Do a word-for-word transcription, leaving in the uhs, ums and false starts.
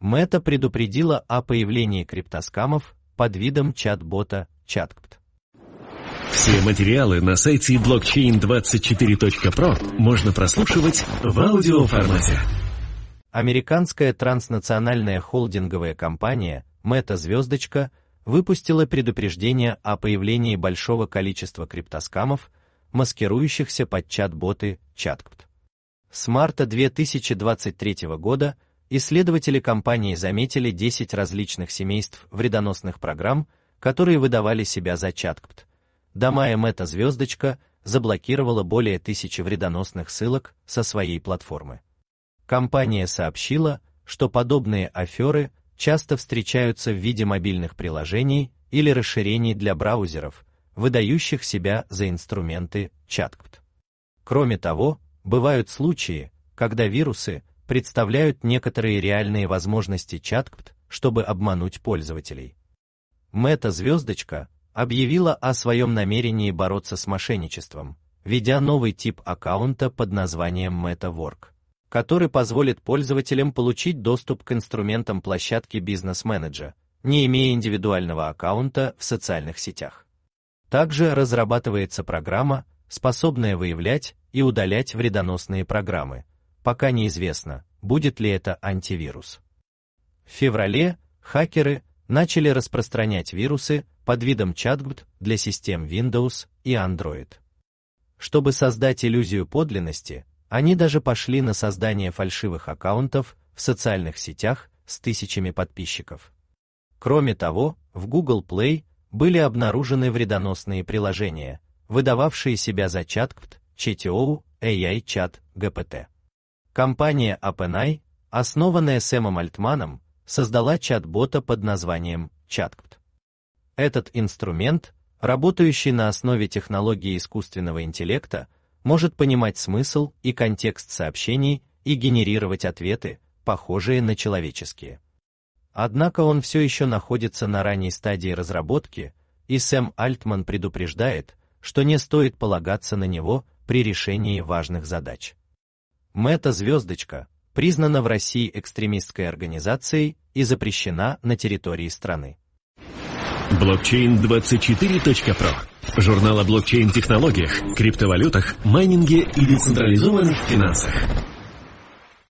Meta предупредила о появлении криптоскамов под видом чат-бота ChatGPT. Все материалы на сайте блокчейн двадцать четыре точка про можно прослушивать в аудиоформате. Американская транснациональная холдинговая компания Meta выпустила предупреждение о появлении большого количества криптоскамов, маскирующихся под чат-боты ChatGPT. С марта две тысячи двадцать третьего года исследователи компании заметили десять различных семейств вредоносных программ, которые выдавали себя за ChatGPT. До мая Meta заблокировала более тысячи вредоносных ссылок со своей платформы. Компания сообщила, что подобные аферы часто встречаются в виде мобильных приложений или расширений для браузеров, выдающих себя за инструменты ChatGPT. Кроме того, бывают случаи, когда вирусы представляют некоторые реальные возможности ChatGPT, чтобы обмануть пользователей. Meta объявила о своем намерении бороться с мошенничеством, введя новый тип аккаунта под названием MetaWork, который позволит пользователям получить доступ к инструментам площадки Business Manager, не имея индивидуального аккаунта в социальных сетях. Также разрабатывается программа, способная выявлять и удалять вредоносные программы. Пока неизвестно, будет ли это антивирус. В феврале хакеры начали распространять вирусы под видом ChatGPT для систем Windows и Android. Чтобы создать иллюзию подлинности, они даже пошли на создание фальшивых аккаунтов в социальных сетях с тысячами подписчиков. Кроме того, в Google Play были обнаружены вредоносные приложения, выдававшие себя за ChatGPT, Chatio, эй ай Chat, джи пи ти. Компания OpenAI, основанная Сэмом Альтманом, создала чат-бота под названием ChatGPT. Этот инструмент, работающий на основе технологии искусственного интеллекта, может понимать смысл и контекст сообщений и генерировать ответы, похожие на человеческие. Однако он все еще находится на ранней стадии разработки, и Сэм Альтман предупреждает, что не стоит полагаться на него при решении важных задач. Meta признана в России экстремистской организацией и запрещена на территории страны. блокчейн двадцать четыре точка про. Журнал о блокчейн-технологиях, криптовалютах, майнинге и децентрализованных финансах.